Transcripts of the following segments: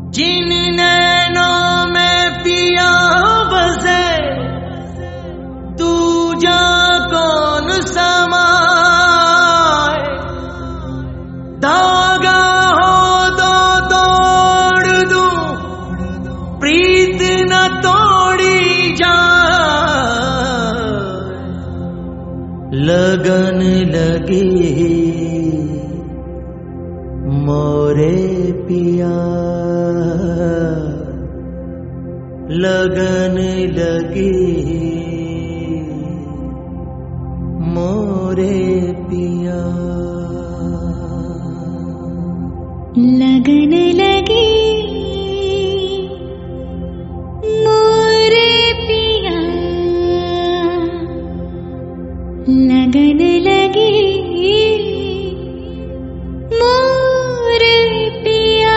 जिन नैनों में पिया बसे तू जा कौन समाए, धागा हो तो तोड़ दूं प्रीत न तोड़ी जाए। लगन लगी मोरे पिया, लगन लगी मोरे पिया। लगन लगी मोरे पिया, लगन लगी मोरे पिया।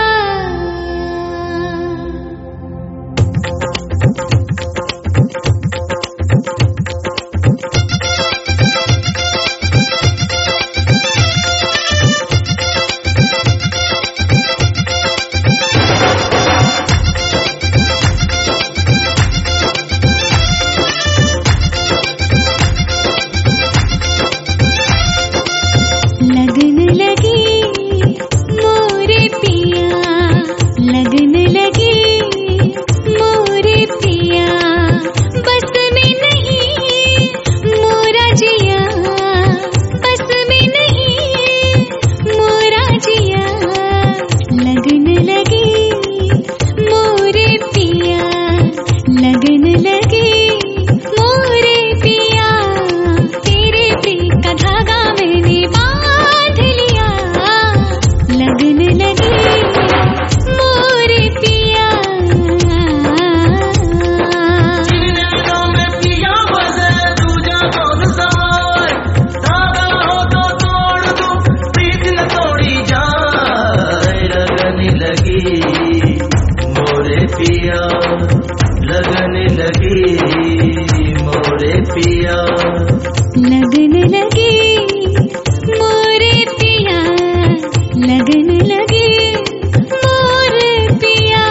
लगन लगी मोरे पिया, लगन लगी मोरे पिया। बस में नहीं मोरा जिया, बस में नहीं मोरा जिया। लगन लगी मोरे पिया, लगन लगी मोरे पिया। तेरे प्रीत का धागा मैंने बांध लिया, लगन लगी मोरे पिया। जिन नैनों में पिया बसे तू जा कौन समाए, धागा हो तो तोड़ दूं प्रीत न तोड़ी जाए। लगन लगी मोरे पिया, लगन लगी मोरे पिया। लगन लगी मोरे पिया, लगन लगी मोरे पिया।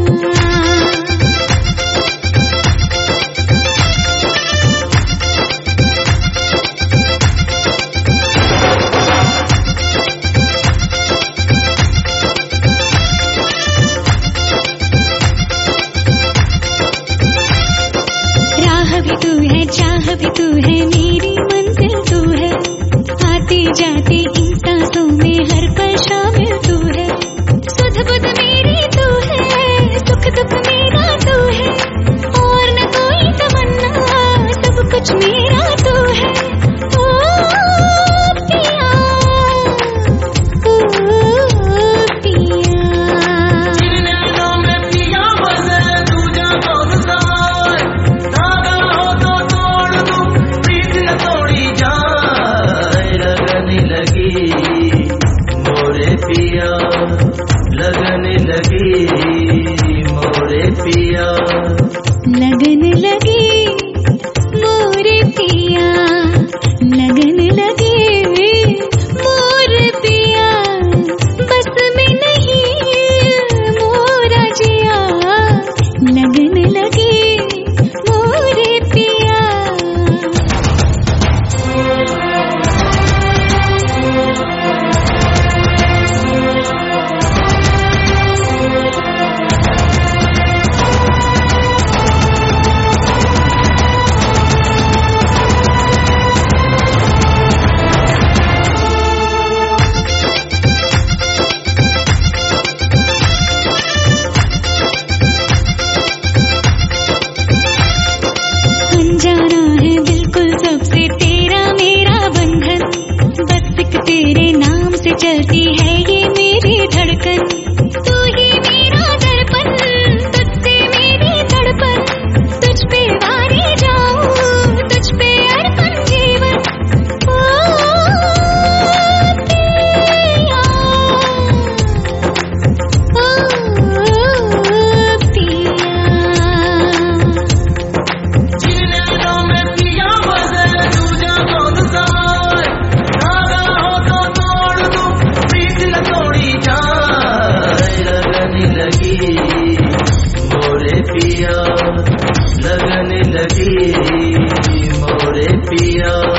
राह भी तू है, चाह भी तू है, मेरी मंजिल तू है। आते जाते इन सांसों में हर पल शामिल तू है। सुध बुध मेरी तू है, सुख दुख मेरा तू है। और न कोई तमन्ना, सब कुछ मेरा तू है। ओ पिया, ओ पिया। जिन नैनों में पिया बसे तू जा कौन समाए, धागा हो तो तोड़ दूं प्रीत न तोड़ी जाए। लगन लगी मोरे पिया, लगन लगी मोरे पिया। लगन लगी मोरे पिया, लगन लगी मोरे पिया। बस में नहीं मोरा जिया, लगन लगी मोरे पिया। पिया लगन लगी मोरे पिया।